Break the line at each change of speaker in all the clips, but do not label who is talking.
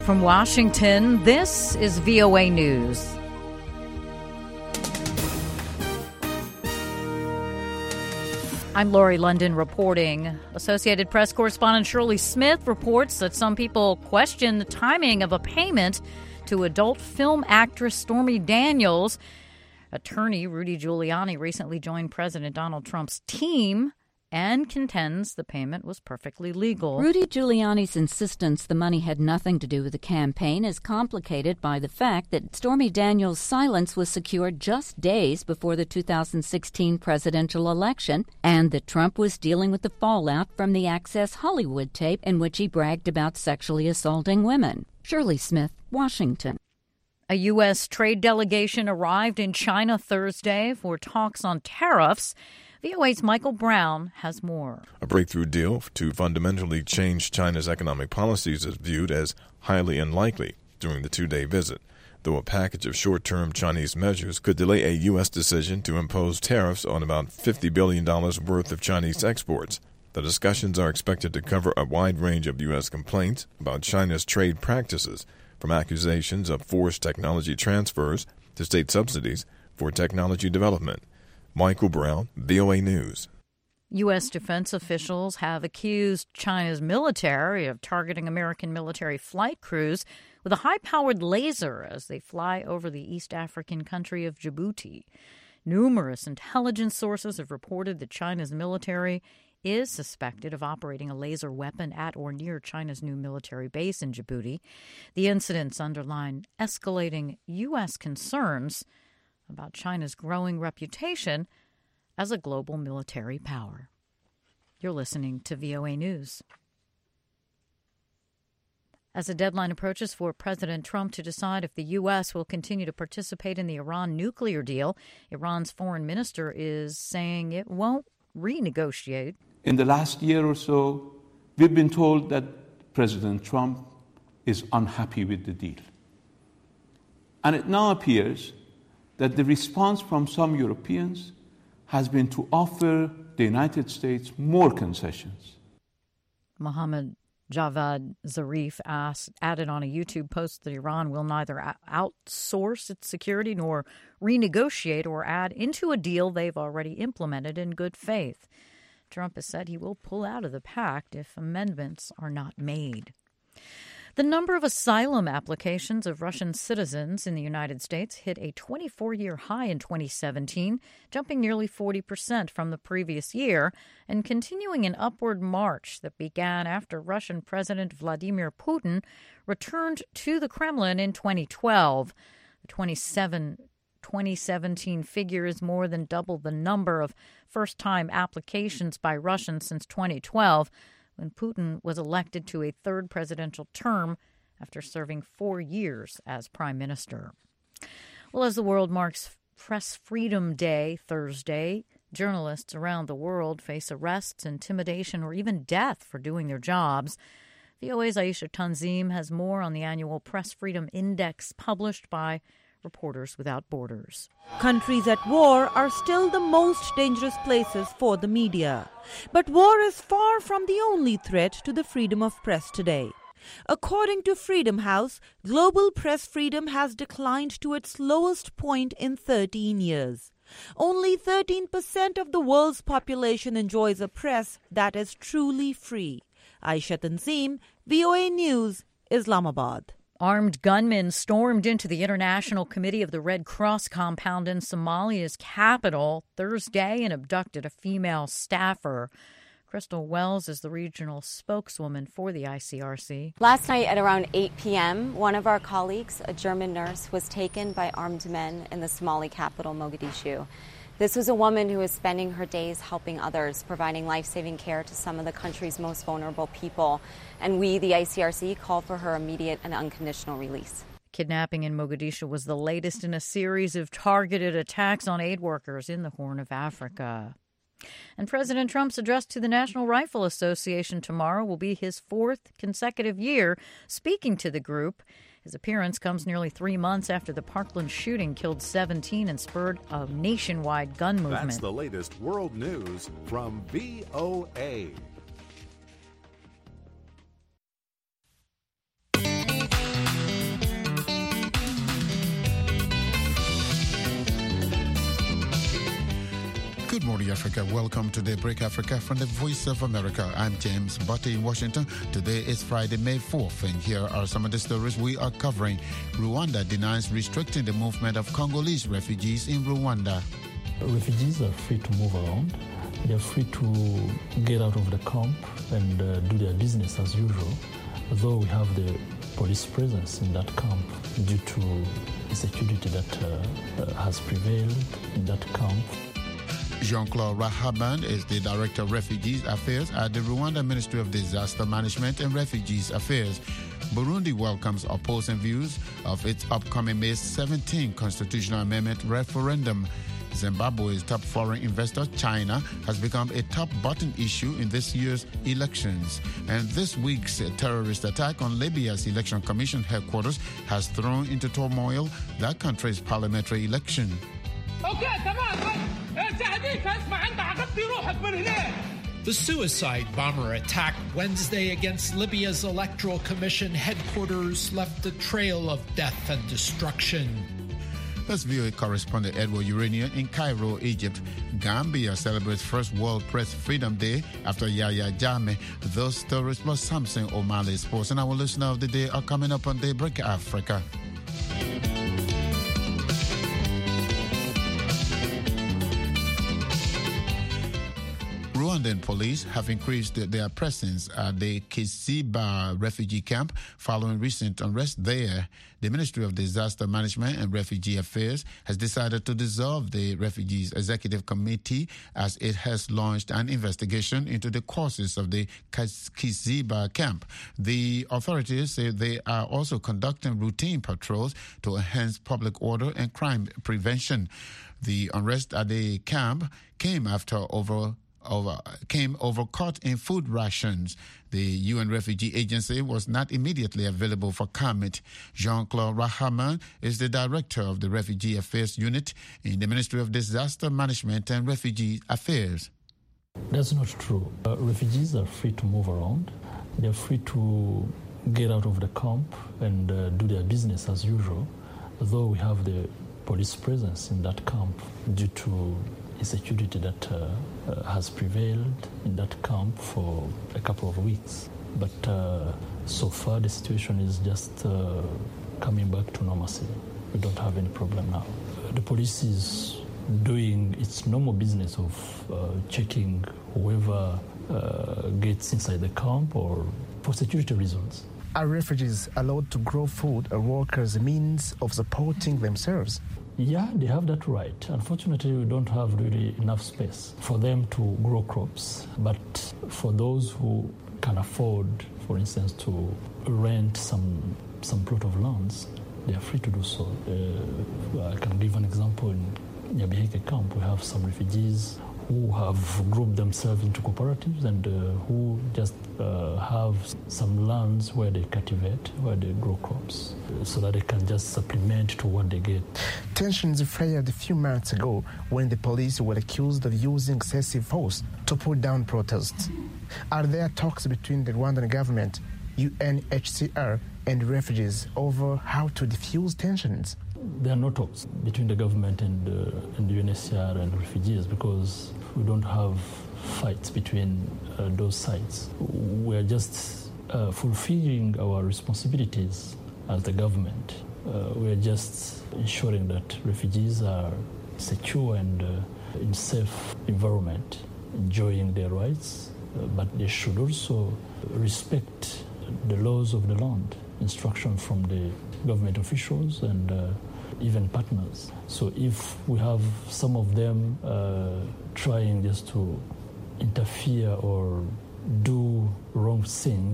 From Washington, this is VOA News. I'm Lori London reporting. Associated Press correspondent Shirley Smith reports that some people question the timing of a payment to adult film actress Stormy Daniels. Attorney Rudy Giuliani recently joined President Donald Trump's team and contends the payment was perfectly legal.
Rudy Giuliani's insistence the money had nothing to do with the campaign is complicated by the fact that Stormy Daniels' silence was secured just days before the 2016 presidential election, and that Trump was dealing with the fallout from the Access Hollywood tape in which he bragged about sexually assaulting women. Shirley Smith, Washington.
A U.S. trade delegation arrived in China Thursday for talks on tariffs. VOA's Michael Brown has more.
A breakthrough deal to fundamentally change China's economic policies is viewed as highly unlikely during the two-day visit, though a package of short-term Chinese measures could delay a U.S. decision to impose tariffs on about $50 billion worth of Chinese exports. The discussions are expected to cover a wide range of U.S. complaints about China's trade practices, from accusations of forced technology transfers to state subsidies for technology development. Michael Brown, VOA News.
U.S. defense officials have accused China's military of targeting American military flight crews with a high-powered laser as they fly over the East African country of Djibouti. Numerous intelligence sources have reported that China's military is suspected of operating a laser weapon at or near China's new military base in Djibouti. The incidents underline escalating U.S. concerns about China's growing reputation as a global military power. You're listening to VOA News. As a deadline approaches for President Trump to decide if the U.S. will continue to participate in the Iran nuclear deal, Iran's foreign minister is saying it won't renegotiate.
In the last year or so, we've been told that President Trump is unhappy with the deal. And it now appears that the response from some Europeans has been to offer the United States more concessions.
Mohammad Javad Zarif added on a YouTube post that Iran will neither outsource its security nor renegotiate or add into a deal they've already implemented in good faith. Trump has said he will pull out of the pact if amendments are not made. The number of asylum applications of Russian citizens in the United States hit a 24-year high in 2017, jumping nearly 40% from the previous year and continuing an upward march that began after Russian President Vladimir Putin returned to the Kremlin in 2012. The 2017 figure is more than double the number of first-time applications by Russians since 2012, when Putin was elected to a third presidential term after serving 4 years as prime minister. Well, as the world marks Press Freedom Day Thursday, journalists around the world face arrests, intimidation, or even death for doing their jobs. VOA's Aisha Tanzim has more on the annual Press Freedom Index published by Reporters Without Borders.
Countries at war are still the most dangerous places for the media. But war is far from the only threat to the freedom of press today. According to Freedom House, global press freedom has declined to its lowest point in 13 years. Only 13% of the world's population enjoys a press that is truly free. Aisha Tanzim, VOA News, Islamabad.
Armed gunmen stormed into the International Committee of the Red Cross compound in Somalia's capital Thursday and abducted a female staffer. Crystal Wells is the regional spokeswoman for the ICRC.
Last night at around 8 p.m., one of our colleagues, a German nurse, was taken by armed men in the Somali capital, Mogadishu. This was a woman who was spending her days helping others, providing life-saving care to some of the country's most vulnerable people. And we, the ICRC, call for her immediate and unconditional release.
Kidnapping in Mogadishu was the latest in a series of targeted attacks on aid workers in the Horn of Africa. And President Trump's address to the National Rifle Association tomorrow will be his fourth consecutive year speaking to the group. His appearance comes nearly 3 months after the Parkland shooting killed 17 and spurred a nationwide gun movement.
That's the latest world news from VOA.
Africa. Welcome to Daybreak Africa from the Voice of America. I'm James Butte in Washington. Today is Friday, May 4th, and here are some of the stories we are covering. Rwanda denies restricting the movement of Congolese refugees in Rwanda.
Refugees are free to move around. They're free to get out of the camp and do their business as usual, though we have the police presence in that camp due to the security that has prevailed in that camp.
Jean-Claude Rahaban is the Director of Refugees Affairs at the Rwanda Ministry of Disaster Management and Refugees Affairs. Burundi welcomes opposing views of its upcoming May 17 constitutional amendment referendum. Zimbabwe's top foreign investor, China, has become a top-button issue in this year's elections. And this week's terrorist attack on Libya's Election Commission headquarters has thrown into turmoil that country's parliamentary election.
The suicide bomber attack Wednesday against Libya's Electoral Commission headquarters left a trail of death and destruction.
That's VOA correspondent Edward Urania in Cairo, Egypt. Gambia celebrates First World Press Freedom Day after Yahya Jammeh. Those stories plus Samson O'Malley Sports and our listener of the day are coming up on Daybreak Africa. Rwandan police have increased their presence at the Kiziba refugee camp following recent unrest there. The Ministry of Disaster Management and Refugee Affairs has decided to dissolve the Refugees Executive Committee as it has launched an investigation into the causes of the Kiziba camp. The authorities say they are also conducting routine patrols to enhance public order and crime prevention. The unrest at the camp came over cut in food rations. The UN Refugee Agency was not immediately available for comment. Jean-Claude Rahaman is the director of the Refugee Affairs Unit in the Ministry of Disaster Management and Refugee Affairs.
That's not true. Refugees are free to move around. They're free to get out of the camp and do their business as usual, though we have the police presence in that camp due to insecurity that has prevailed in that camp for a couple of weeks. But so far the situation is just coming back to normalcy. We don't have any problem now. The police is doing its normal business of checking whoever gets inside the camp or for security reasons.
Are refugees allowed to grow food or work as a means of supporting themselves?
Yeah, they have that right. Unfortunately, we don't have really enough space for them to grow crops. But for those who can afford, for instance, to rent some plot of lands, they are free to do so. I can give an example. In Nyabiheke camp, we have some refugees who have grouped themselves into cooperatives and who just have some lands where they cultivate, where they grow crops, so that they can just supplement to what they get.
Tensions flared a few months ago when the police were accused of using excessive force to put down protests. Are there talks between the Rwandan government, UNHCR, and refugees over how to defuse tensions?
There are no talks between the government and the UNHCR and refugees because we don't have fights between those sides. We are just fulfilling our responsibilities as the government. We are just ensuring that refugees are secure and in safe environment, enjoying their rights, but they should also respect the laws of the land, instruction from the government officials and even partners. So if we have some of them trying just to interfere or do wrong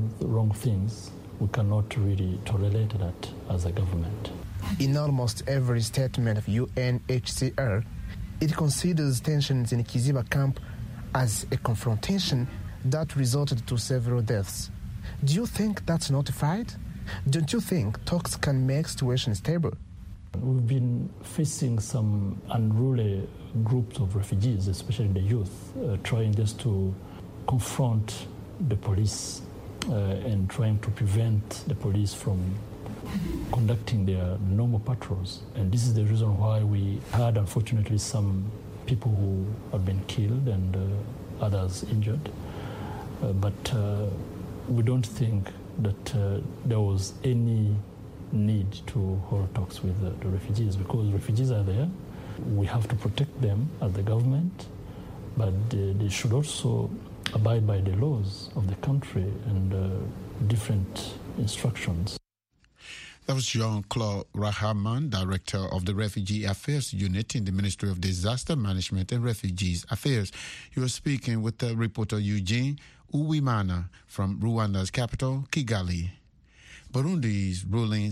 things, we cannot really tolerate that as a government.
In almost every statement of UNHCR, it considers tensions in Kiziba camp as a confrontation that resulted to several deaths. Do you think that's notified? Don't you think talks can make situations stable?
We've been facing some unruly groups of refugees, especially the youth, trying just to confront the police and trying to prevent the police from conducting their normal patrols. And this is the reason why we had, unfortunately, some people who have been killed and others injured. But we don't think that there was any need to hold talks with the refugees, because refugees are there. We have to protect them as the government, but they should also abide by the laws of the country and different instructions.
That was Jean-Claude Rahman, Director of the Refugee Affairs Unit in the Ministry of Disaster Management and Refugees Affairs. You were speaking with the reporter Eugene Uwimana from Rwanda's capital, Kigali. Burundi's ruling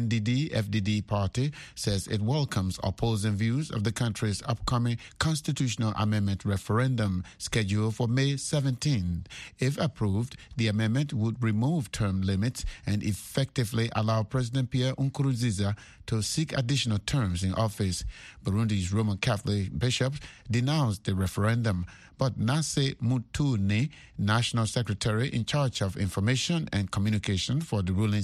CNDD-FDD party says it welcomes opposing views of the country's upcoming constitutional amendment referendum scheduled for May 17. If approved, the amendment would remove term limits and effectively allow President Pierre Nkurunziza to seek additional terms in office. Burundi's Roman Catholic bishops denounced the referendum, but Nase Mutuni, National Secretary in charge of Information and Communication for the ruling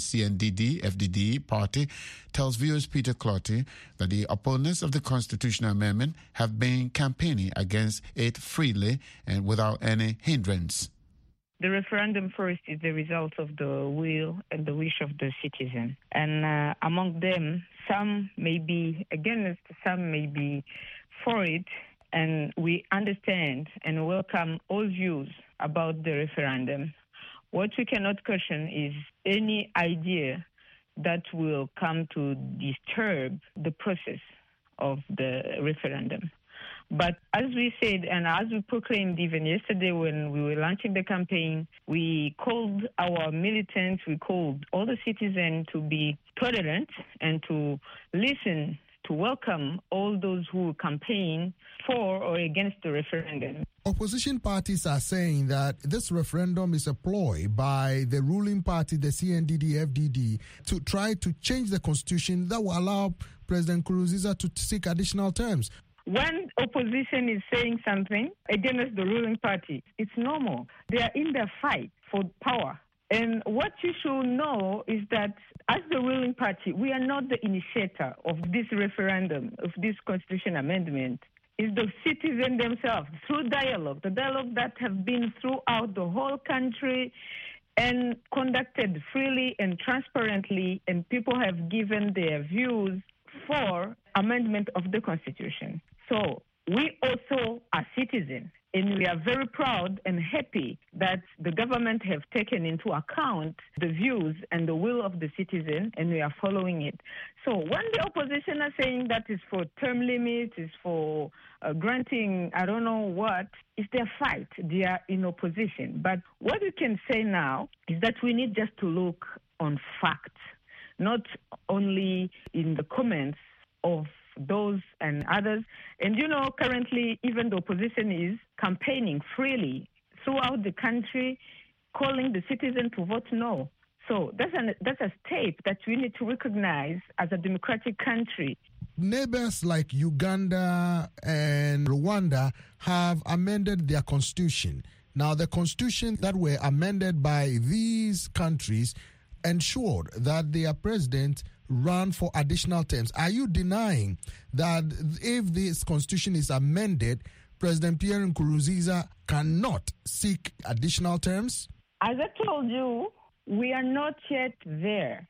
CNDD-FDD party, tells viewers Peter Clotty that the opponents of the constitutional amendment have been campaigning against it freely and without any hindrance.
The referendum first is the result of the will and the wish of the citizen. And among them, some may be against, some may be for it. And we understand and welcome all views about the referendum. What we cannot caution is any idea that will come to disturb the process of the referendum. But as we said, and as we proclaimed even yesterday when we were launching the campaign, we called our militants, we called all the citizens to be tolerant and to listen, to welcome all those who campaign for or against the referendum.
Opposition parties are saying that this referendum is a ploy by the ruling party, the CNDD-FDD, to try to change the constitution that will allow President Nkurunziza to seek additional terms.
When opposition is saying something against the ruling party, it's normal. They are in their fight for power. And what you should know is that as the ruling party, we are not the initiator of this referendum, of this constitution amendment. It's the citizens themselves, through dialogue, the dialogue that have been throughout the whole country and conducted freely and transparently, and people have given their views for amendment of the Constitution. So we also are citizens, and we are very proud and happy that the government have taken into account the views and the will of the citizen, and we are following it. So when the opposition are saying that is for term limits, is for granting, I don't know what, it's their fight. They are in opposition. But what we can say now is that we need just to look on facts, not only in the comments of those and others. And currently even the opposition is campaigning freely throughout the country, calling the citizen to vote no. So that's a step that we need to recognize as a democratic country.
Neighbors like Uganda and Rwanda have amended their constitution. Now, the constitution that were amended by these countries ensured that their president ran for additional terms. Are you denying that if this constitution is amended, President Pierre Nkurunziza cannot seek additional terms?
As I told you, we are not yet there.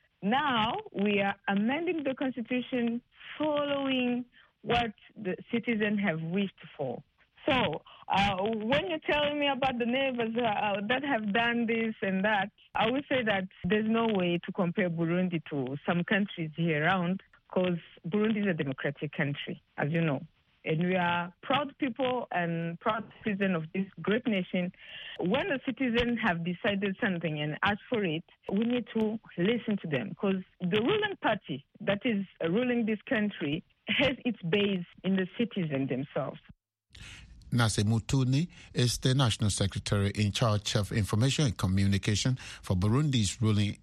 Now we are amending the constitution following what the citizens have wished for. So when you're telling me about the neighbors that have done this and that, I would say that there's no way to compare Burundi to some countries here around, because Burundi is a democratic country, as you know. And we are proud people and proud citizens of this great nation. When the citizens have decided something and asked for it, we need to listen to them, because the ruling party that is ruling this country has its base in the citizens themselves.
Nase Mutuni is the National Secretary in charge of Information and Communication for Burundi's ruling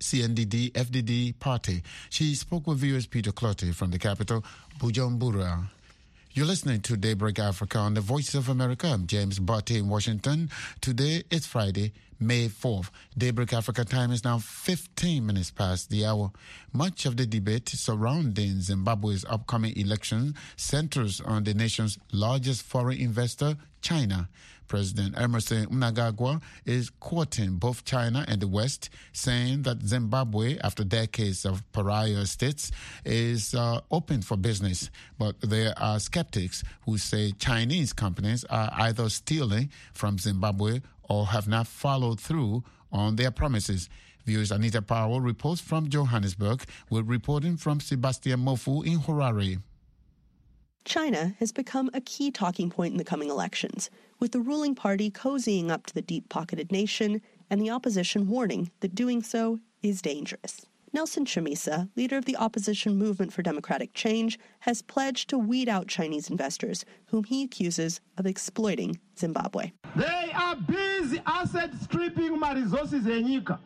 CNDD-FDD party. She spoke with viewers Peter Clotty from the capital, Bujumbura. You're listening to Daybreak Africa on the Voice of America. I'm James Barty in Washington. Today is Friday, May 4th. Daybreak Africa time is now 15 minutes past the hour. Much of the debate surrounding Zimbabwe's upcoming election centers on the nation's largest foreign investor, China. President Emmerson Mnangagwa is quoting both China and the West, saying that Zimbabwe, after decades of pariah states, is open for business. But there are skeptics who say Chinese companies are either stealing from Zimbabwe or have not followed through on their promises. Viewers Anita Powell reports from Johannesburg, with reporting from Sebastian Mofu in Harare.
China has become a key talking point in the coming elections, with the ruling party cozying up to the deep-pocketed nation and the opposition warning that doing so is dangerous. Nelson Chamisa, leader of the opposition Movement for Democratic Change, has pledged to weed out Chinese investors, whom he accuses of exploiting Zimbabwe.
They are busy asset stripping my resources enyika.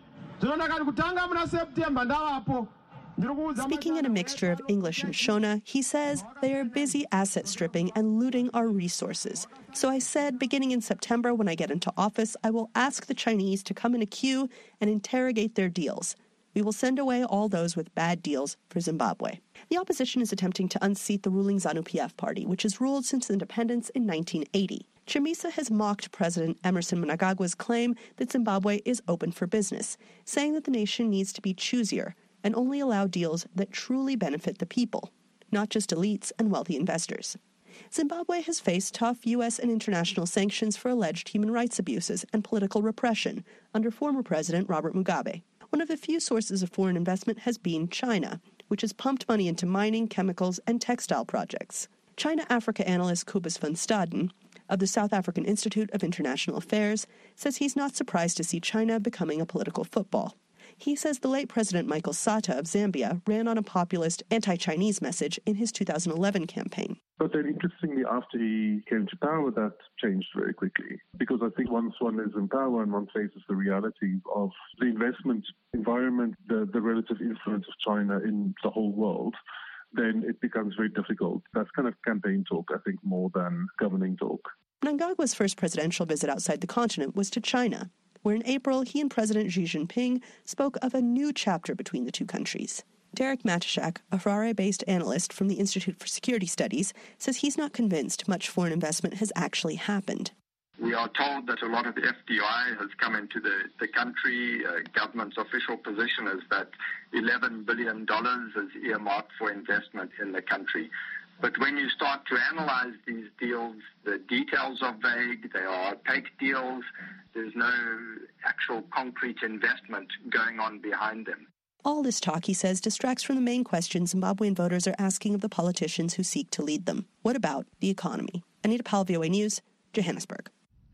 Speaking in a mixture of English and Shona, he says they are busy asset stripping and looting our resources. So I said, beginning in September when I get into office, I will ask the Chinese to come in a queue and interrogate their deals. We will send away all those with bad deals for Zimbabwe. The opposition is attempting to unseat the ruling ZANU-PF party, which has ruled since independence in 1980. Chamisa has mocked President Emmerson Mnangagwa's claim that Zimbabwe is open for business, saying that the nation needs to be choosier and only allow deals that truly benefit the people, not just elites and wealthy investors. Zimbabwe has faced tough U.S. and international sanctions for alleged human rights abuses and political repression under former President Robert Mugabe. One of the few sources of foreign investment has been China, which has pumped money into mining, chemicals, and textile projects. China-Africa analyst Cobus van Staden of the South African Institute of International Affairs says he's not surprised to see China becoming a political football. He says the late President Michael Sata of Zambia ran on a populist anti-Chinese message in his 2011 campaign.
But then interestingly, after he came to power, that changed very quickly. Because I think once one is in power and one faces the reality of the investment environment, the relative influence of China in the whole world, then it becomes very difficult. That's kind of campaign talk, I think, more than governing talk.
Mnangagwa's first presidential visit outside the continent was to China, where in April he and President Xi Jinping spoke of a new chapter between the two countries. Derek Matashak, a Harare-based analyst from the Institute for Security Studies, says he's not convinced much foreign investment has actually happened.
We are told that a lot of FDI has come into the country. Government's official position is that $11 billion is earmarked for investment in the country. But when you start to analyze these deals, the details are vague, they are opaque deals, there's no actual concrete investment going on behind them.
All this talk, he says, distracts from the main question Zimbabwean voters are asking of the politicians who seek to lead them. What about the economy? Anita Powell, VOA News, Johannesburg.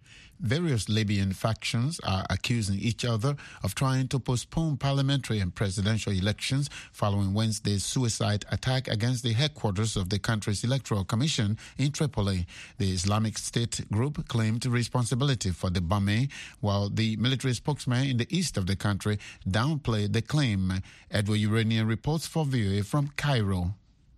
Various Libyan factions are accusing each other of trying to postpone parliamentary and presidential elections following Wednesday's suicide attack against the headquarters of the country's electoral commission in Tripoli. The Islamic State group claimed responsibility for the bombing, while the military spokesman in the east of the country downplayed the claim. Edward Uranian reports for VOA from Cairo.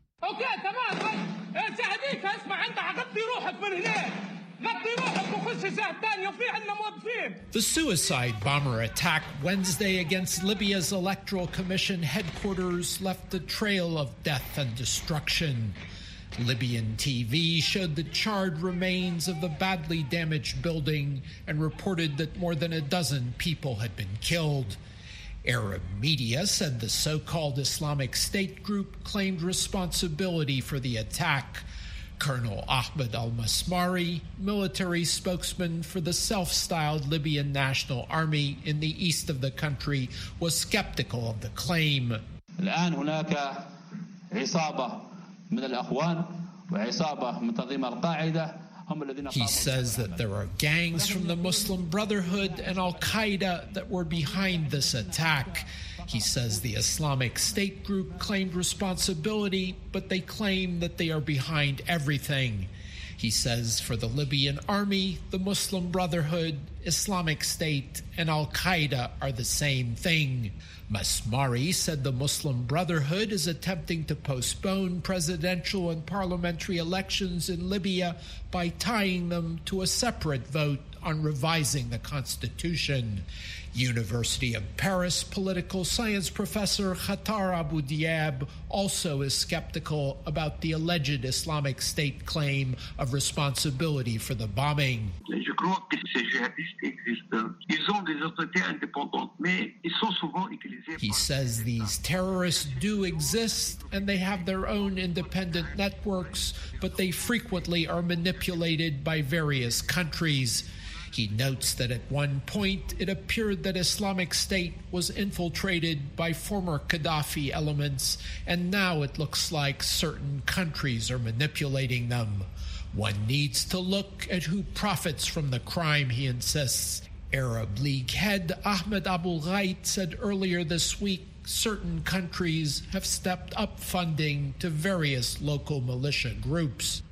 The suicide bomber attack Wednesday against Libya's Electoral Commission headquarters left a trail of death and destruction. Libyan TV showed the charred remains of the badly damaged building and reported that more than a dozen people had been killed. Arab media said the so-called Islamic State group claimed responsibility for the attack. Colonel Ahmed al-Masmari, military spokesman for the self-styled Libyan National Army in the east of the country, was skeptical of the claim.
الآن هناك عصابة من الأخوان وعصابة من تنظيم القاعدة.
He says that there are gangs from the Muslim Brotherhood and Al-Qaeda that were behind this attack. He says the Islamic State group claimed responsibility, but they claim that they are behind everything. He says for the Libyan army, the Muslim Brotherhood, Islamic State, and Al-Qaeda are the same thing. Masmari said the Muslim Brotherhood is attempting to postpone presidential and parliamentary elections in Libya by tying them to a separate vote on revising the constitution. University of Paris political science professor Khatar Abu Diab also is skeptical about the alleged Islamic State claim of responsibility for the bombing. He says these terrorists do exist and they have their own independent networks, but they frequently are manipulated by various countries. He notes that at one point it appeared that Islamic State was infiltrated by former Gaddafi elements, and now it looks like certain countries are manipulating them. One needs to look at who profits from the crime, he insists. Arab League head Ahmed Abul Ghait said earlier this week certain countries have stepped up funding to various local militia groups.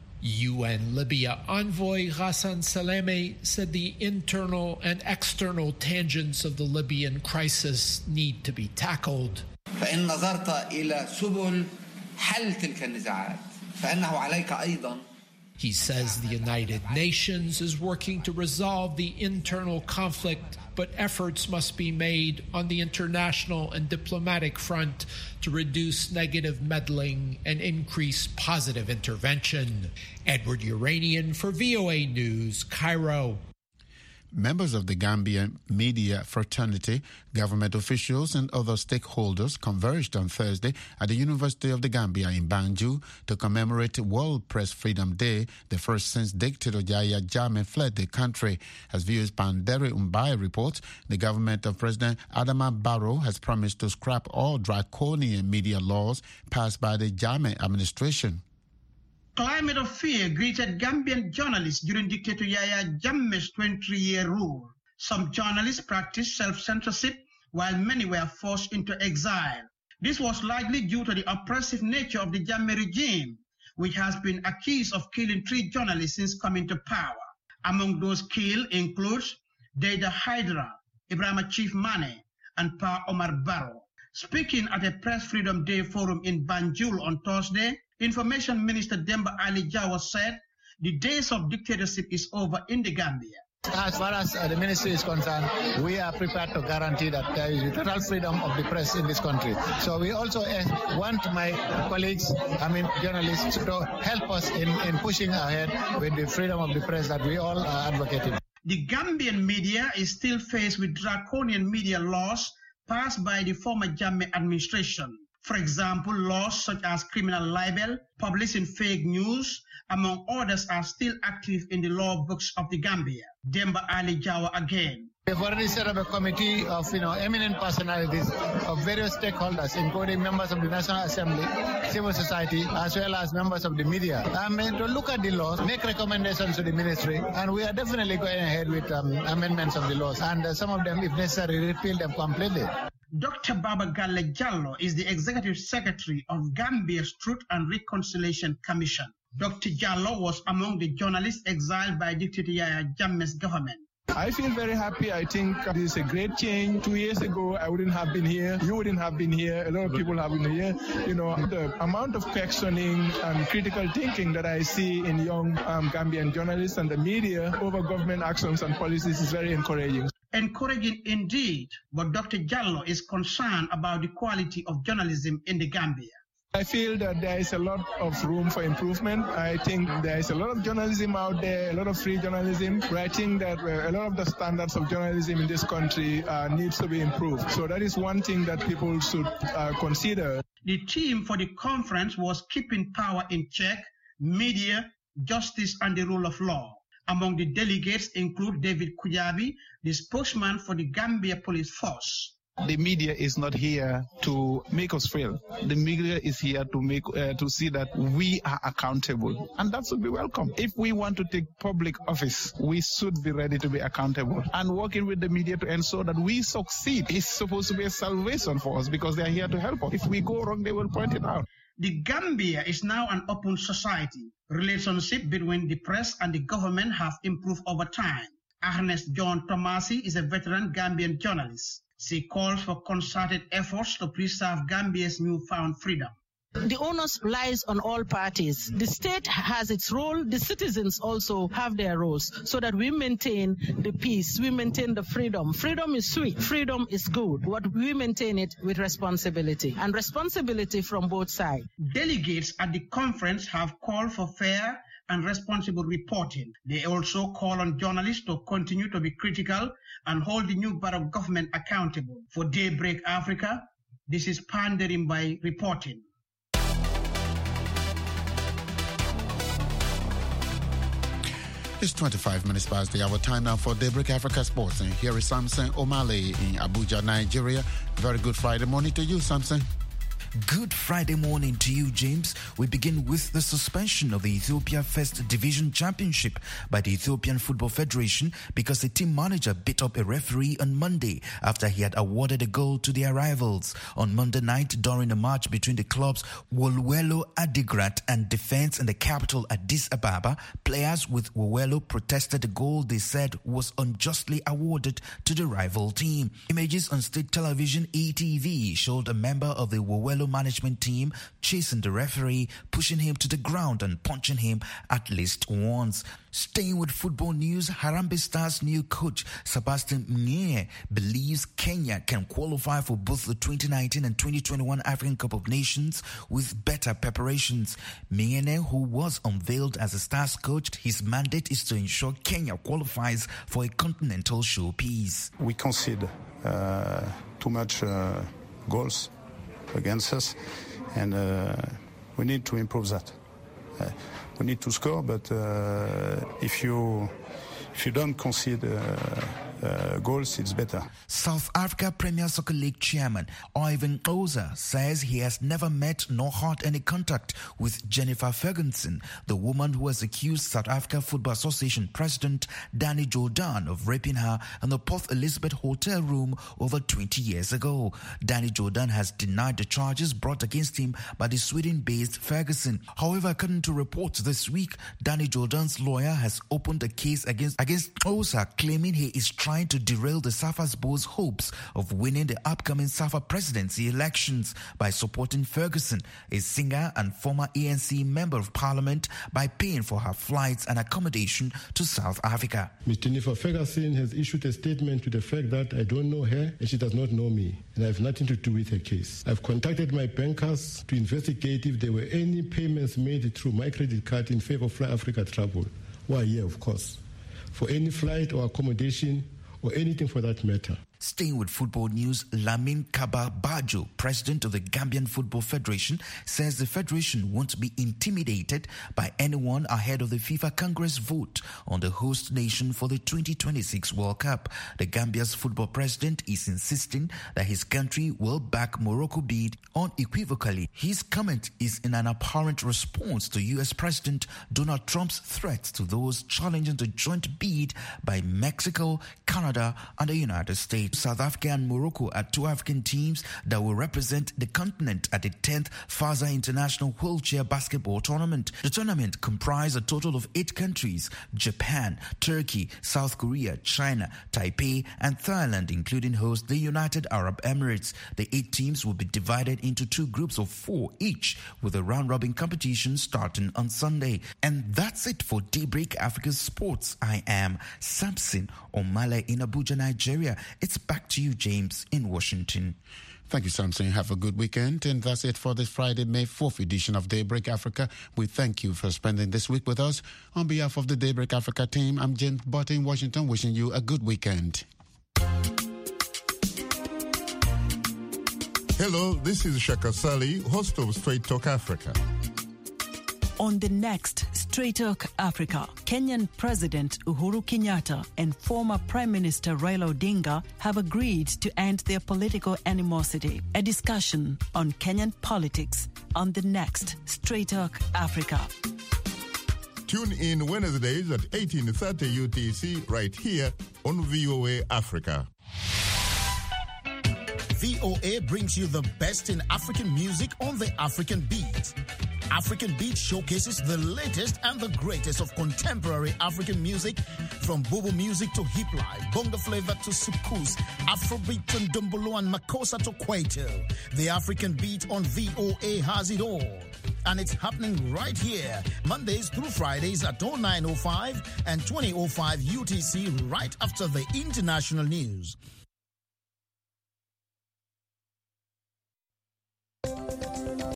UN Libya envoy Ghassan Salame said the internal and external tangents of the Libyan crisis need to be tackled.
فإن نظرت إلى سبل حل تلك النزاعات فإنه عليك أيضا.
He says the United Nations is working to resolve the internal conflict, but efforts must be made on the international and diplomatic front to reduce negative meddling and increase positive intervention. Edward Uranian for VOA News, Cairo.
Members of the Gambian media fraternity, government officials and other stakeholders converged on Thursday at the University of the Gambia in Banjul to commemorate World Press Freedom Day, the first since dictator Yahya Jammeh fled the country. As viewers Pandere Umbai reports, the government of President Adama Barrow has promised to scrap all draconian media laws passed by the Jammeh administration.
Climate of fear greeted Gambian journalists during dictator Yahya Jammeh's 23-year rule. Some journalists practiced self-censorship, while many were forced into exile. This was largely due to the oppressive nature of the Jammeh regime, which has been accused of killing 3 journalists since coming to power. Among those killed includes Deida Hydra, Ibrahima Chief Mane, and Pa Omar Barrow. Speaking at a Press Freedom Day forum in Banjul on Thursday, Information Minister Demba Ali Jawa said the days of dictatorship is over in the Gambia.
As far as the ministry is concerned, we are prepared to guarantee that there is total freedom of the press in this country. So we also want my colleagues, journalists, to help us in pushing ahead with the freedom of the press that we all are advocating.
The Gambian media is still faced with draconian media laws passed by the former Jammeh administration. For example, laws such as criminal libel, publishing fake news, among others, are still active in the law books of the Gambia. Demba Ali Jawa again.
We've already set up a committee of eminent personalities of various stakeholders, including members of the National Assembly, civil society, as well as members of the media. To look at the laws, make recommendations to the ministry, and we are definitely going ahead with amendments of the laws, and some of them, if necessary, repeal them completely.
Dr. Baba Galle Jallo is the Executive Secretary of Gambia's Truth and Reconciliation Commission. Dr. Jallo was among the journalists exiled by dictator Yahya Jammeh's government.
I feel very happy. I think this is a great change. 2 years ago, I wouldn't have been here. You wouldn't have been here. A lot of people have been here. The amount of questioning and critical thinking that I see in young Gambian journalists and the media over government actions and policies is very encouraging.
Encouraging indeed, but Dr. Jallo is concerned about the quality of journalism in the Gambia.
I feel that there is a lot of room for improvement. I think there is a lot of journalism out there, a lot of free journalism, but I think that a lot of the standards of journalism in this country needs to be improved. So that is one thing that people should consider.
The theme for the conference was keeping power in check, media, justice, and the rule of law. Among the delegates include David Kujabi, the spokesman for the Gambia Police Force.
The media is not here to make us fail. The media is here to see that we are accountable, and that should be welcome. If we want to take public office, we should be ready to be accountable. And working with the media to ensure that we succeed is supposed to be a salvation for us, because they are here to help us. If we go wrong, they will point it out.
The Gambia is now an open society. Relationship between the press and the government have improved over time. Ernest John Tomasi is a veteran Gambian journalist. She calls for concerted efforts to preserve Gambia's newfound freedom.
The onus lies on all parties. The state has its role. The citizens also have their roles so that we maintain the peace. We maintain the freedom. Freedom is sweet. Freedom is good. But we maintain it with responsibility and responsibility from both sides.
Delegates at the conference have called for fair and responsible reporting. They also call on journalists to continue to be critical and hold the new Barrow government accountable. For Daybreak Africa, this is Pandering by Reporting.
It's 25 minutes past the hour. Time now for Daybreak Africa Sports. And here is Samson Omale in Abuja, Nigeria. Very good Friday morning to you, Samson.
Good Friday morning to you, James. We begin with the suspension of the Ethiopia First Division Championship by the Ethiopian Football Federation because the team manager beat up a referee on Monday after he had awarded a goal to their rivals. On Monday night, during a match between the clubs Wolwelo Adigrat and Defense in the capital Addis Ababa, players with Wolwelo protested the goal they said was unjustly awarded to the rival team. Images on state television ETV showed a member of the Wolwelo management team chasing the referee, pushing him to the ground and punching him at least once. Staying with football news, Harambee Stars' new coach Sebastian Mnye believes Kenya can qualify for both the 2019 and 2021 African Cup of Nations with better preparations. Mnye, who was unveiled as a Stars coach, his mandate is to ensure Kenya qualifies for a continental showpiece.
We concede too much goals against us, and we need to improve that. We need to score, but if you don't concede goals, it's better.
South Africa Premier Soccer League chairman Ivan Oza says he has never met nor had any contact with Jennifer Ferguson, the woman who has accused South Africa Football Association President Danny Jordan of raping her in the Port Elizabeth hotel room over 20 years ago. Danny Jordan has denied the charges brought against him by the Sweden-based Ferguson. However, according to reports this week, Danny Jordan's lawyer has opened a case against Oza, claiming he is trying to derail the Safa's hopes of winning the upcoming Safa presidency elections by supporting Ferguson, a singer and former ANC member of parliament, by paying for her flights and accommodation to South Africa.
Ms. Jennifer Ferguson has issued a statement to the fact that I don't know her and she does not know me, and I have nothing to do with her case. I've contacted my bankers to investigate if there were any payments made through my credit card in favor of Fly Africa Travel. Why, yeah, of course. For any flight or accommodation or anything for that matter.
Staying with football news, Lamin Kaba Bajo, president of the Gambian Football Federation, says the federation won't be intimidated by anyone ahead of the FIFA Congress vote on the host nation for the 2026 World Cup. The Gambia's football president is insisting that his country will back Morocco bid unequivocally. His comment is in an apparent response to U.S. President Donald Trump's threats to those challenging the joint bid by Mexico, Canada, and the United States. South Africa and Morocco are two African teams that will represent the continent at the 10th FASA International Wheelchair Basketball Tournament. The tournament comprises a total of 8 countries: Japan, Turkey, South Korea, China, Taipei, and Thailand, including host the United Arab Emirates. The 8 teams will be divided into 2 groups of 4 each, with a round-robin competition starting on Sunday. And that's it for Daybreak Africa Sports. I am Samson Omale in Abuja, Nigeria. It's back to you, James, in Washington.
Thank you, Samson. Have a good weekend. And that's it for this Friday, May 4th edition of Daybreak Africa. We thank you for spending this week with us. On behalf of the Daybreak Africa team, I'm James Butt in Washington, wishing you a good weekend.
Hello, this is Shaka Sali, host of Straight Talk Africa.
On the next Straight Talk Africa, Kenyan President Uhuru Kenyatta and former Prime Minister Raila Odinga have agreed to end their political animosity. A discussion on Kenyan politics on the next Straight Talk Africa.
Tune in Wednesdays at 18:30 UTC right here on VOA Africa.
VOA brings you the best in African music on the African Beat. African Beat showcases the latest and the greatest of contemporary African music, from Bobo music to hip life, bongo flavor to soukous, Afrobeat and Dumbolo and Makossa to Kwaito. The African Beat on VOA has it all. And it's happening right here, Mondays through Fridays at 09:05 and 20:05 UTC, right after the international news.